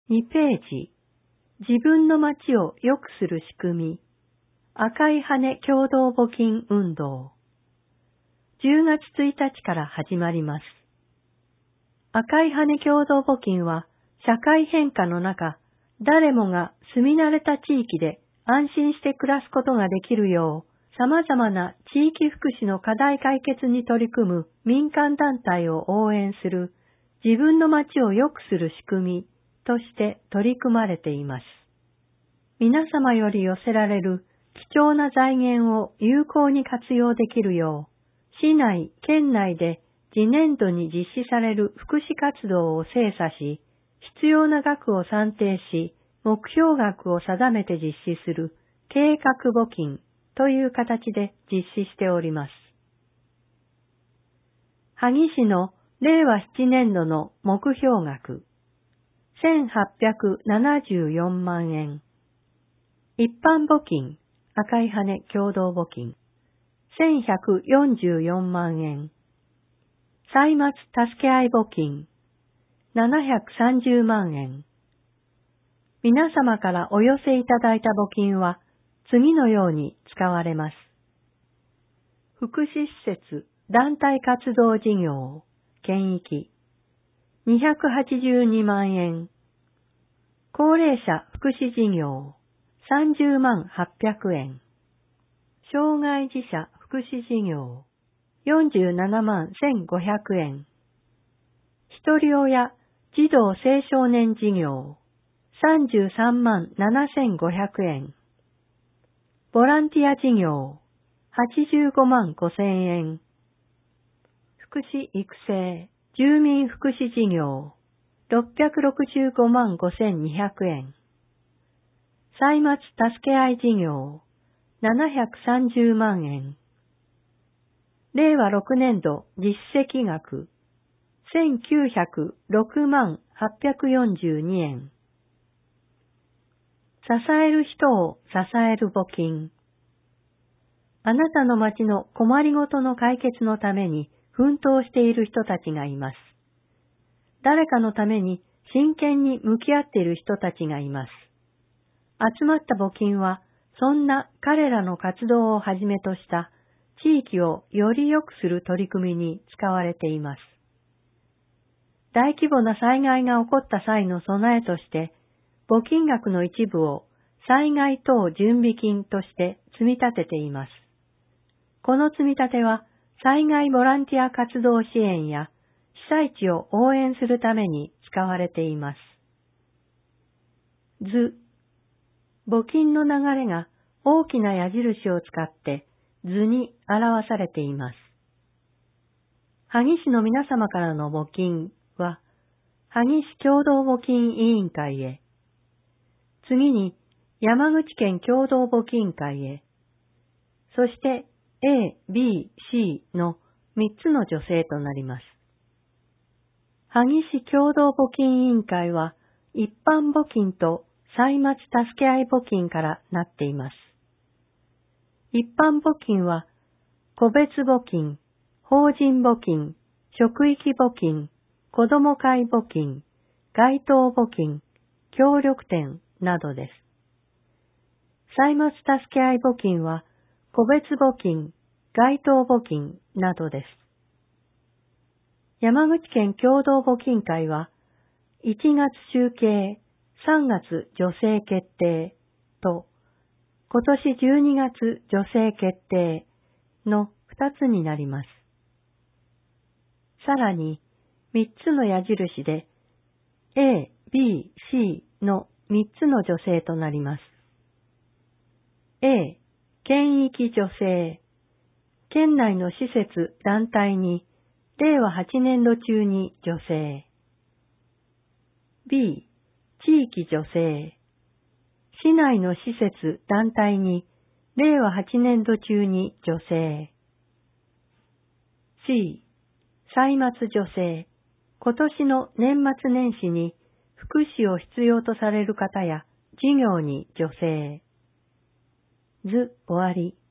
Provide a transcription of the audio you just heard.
2ページ、自分の町を良くする仕組み、赤い羽共同募金運動。10月1日から始まります。赤い羽共同募金は、社会変化の中、誰もが住み慣れた地域で安心して暮らすことができるよう、様々な地域福祉の課題解決に取り組む民間団体を応援する、自分の町を良くする仕組みとして取り組まれています。皆様より寄せられる貴重な財源を有効に活用できるよう、市内、県内で次年度に実施される福祉活動を精査し、必要な額を算定し、目標額を定めて実施する計画募金という形で実施しております。萩市の令和7年度の目標額、1874万円。一般募金、赤い羽共同募金、1144万円。歳末助け合い募金、730万円。皆様からお寄せいただいた募金は次のように使われます。福祉施設団体活動事業、県域、282万円。高齢者福祉事業、30万800円。障害児者福祉事業、47万1500円。ひとり親児童青少年事業、33万7500円。ボランティア事業、85万5000円。福祉育成、住民福祉事業、665万5200円。歳末助け合い事業、730万円。令和6年度実績額、1906万842円。支える人を支える募金。あなたの町の困りごとの解決のために奮闘している人たちがいます。誰かのために真剣に向き合っている人たちがいます。集まった募金は、そんな彼らの活動をはじめとした地域をより良くする取り組みに使われています。大規模な災害が起こった際の備えとして、募金額の一部を災害等準備金として積み立てています。この積み立ては災害ボランティア活動支援や被災地を応援するために使われています。図。募金の流れが大きな矢印を使って図に表されています。萩市の皆様からの募金は、萩市共同募金委員会へ、次に山口県共同募金会へ、そして A、B、C の3つの助成となります。萩市共同募金委員会は一般募金と歳末助け合い募金からなっています。一般募金は個別募金、法人募金、職域募金、子ども会募金、街頭募金、協力店などです。歳末助け合い募金は個別募金、街頭募金などです。山口県共同募金会は1月集計、3月助成決定と今年12月助成決定の2つになります。さらに3つの矢印で A、B、C の3つの助成となります。A、県域助成。県内の施設・団体に令和8年度中に助成。B、地域助成。市内の施設・団体に令和8年度中に助成。C、歳末助成。今年の年末年始に福祉を必要とされる方や事業に助成。図終わり。